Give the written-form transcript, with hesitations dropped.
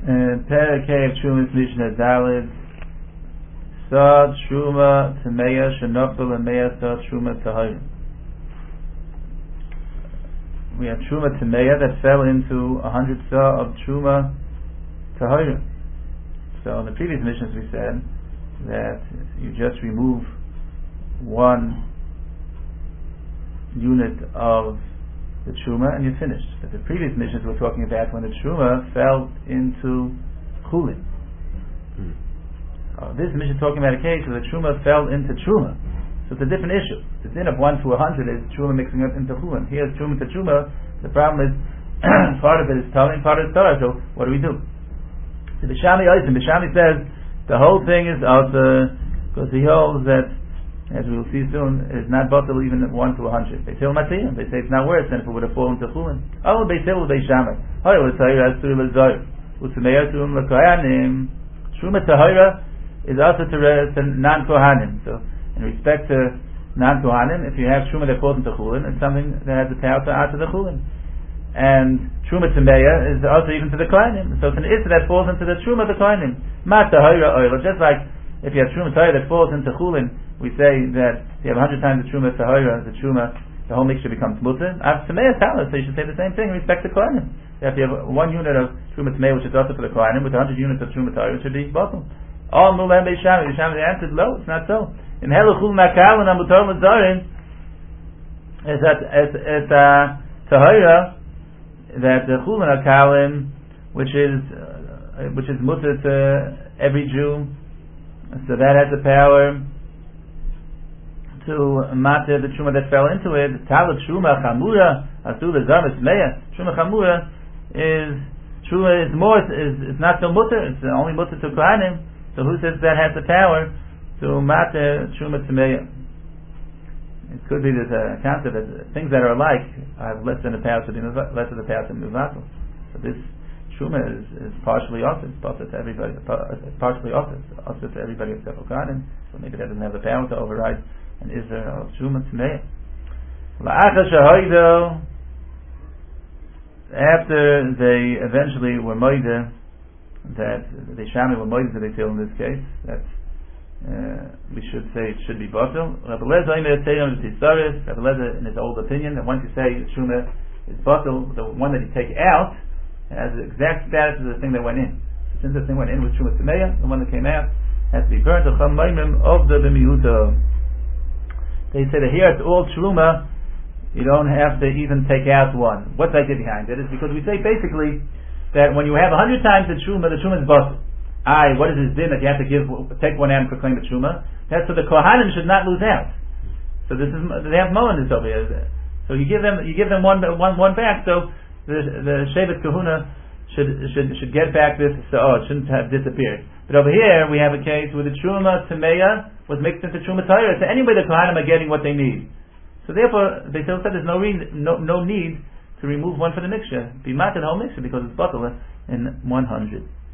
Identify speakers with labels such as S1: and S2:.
S1: Perikei of Trumas Mishnah Dalid Sa Truma Tameya Shenofel Ameya Sa Truma Tahayim. We have Truma Tameya that fell into 100 Sa of Truma Tahayim. So in the previous missions we said that you just remove 1 unit of the Truma and you're finished. But the previous missions we're talking about when the Truma fell into Chulin. This mission is talking about a case where the Truma fell into Truma. So it's a different issue. The din of 1 to 100 is Truma mixing it into Chulin. Here's Truma to Truma. The problem is part of it is Talim, part of it is Torah. So what do we do? So Bishami says the whole thing is also because he holds that, as we will see soon, is not bottle even 1 to 100. They say it's not worse than if it would have fallen to Chulin. Oh, Beisil Beishami. Truma Tahira is also to non-Kohanim. So, in respect to non-Kohanim, if you have Truma that falls into Chulin, it's something that has the power to add to the Chulin. And Truma Tameya is also even to the Kohanim. So, it's an Issa that falls into the Truma of the Kohanim. Ma Tahira Oil. Just like if you have Truma Tahira that falls into Chulin, we say that if you have 100 times the Truma Tahira, the whole mixture becomes Mutter. Tameya Talis, so you should say the same thing in respect to Kohanim. If you have 1 unit of Truma Tameya, which is also for the Kohanim, with 100 units of Truma Tahira, it should be bottom. All Mulam Beishami. Beishami answered, no, it's not so. In Helachul Nakal and Amutar Mazarin is that at Tahira that the Chulin Akalim, which is mutter to every Jew, so that has the power to matter the Truma that fell into it. Talat Truma Chamura Asul Zamis Meya. Truma Chamura is not so mutter. It's only mutter to Kohanim. So who says that has the power to matter Truma Tameya? It could be there's a concept that things that are alike have less of the power to Muvatal. So this Truma is partially offered, to everybody, partially offered to everybody except for Kohanim. So maybe that doesn't have the power to override an Isra of Truma Tameya. La'acha Shahoido, after they eventually were moide, that the Shami were moide that they tell in this case, that we should say it should be bottle. Rabbi Lezer in his old opinion that once you say Truma is bottle, the one that you take out has the exact status of the thing that went in. Since the thing went in with Truma Tameya, the one that came out has to be burnt of the B'miuta. They say that here it's all Truma, you don't have to even take out one. What's the idea behind it? Is because we say basically that when you have 100 times the Truma is bottle. What is this din that you have to take one out and proclaim the Truma? That's so the Kohanim should not lose out. So they have Moen this over here. So you give them one back. So the Shevet Kahuna should get back this. So it shouldn't have disappeared. But over here we have a case where the Truma Tameya was mixed into Truma Tahira. So anyway, the Kohanim are getting what they need. So therefore, they still said there's no need to remove one for the mixture. Be matter the whole mixture because it's bottled in 100.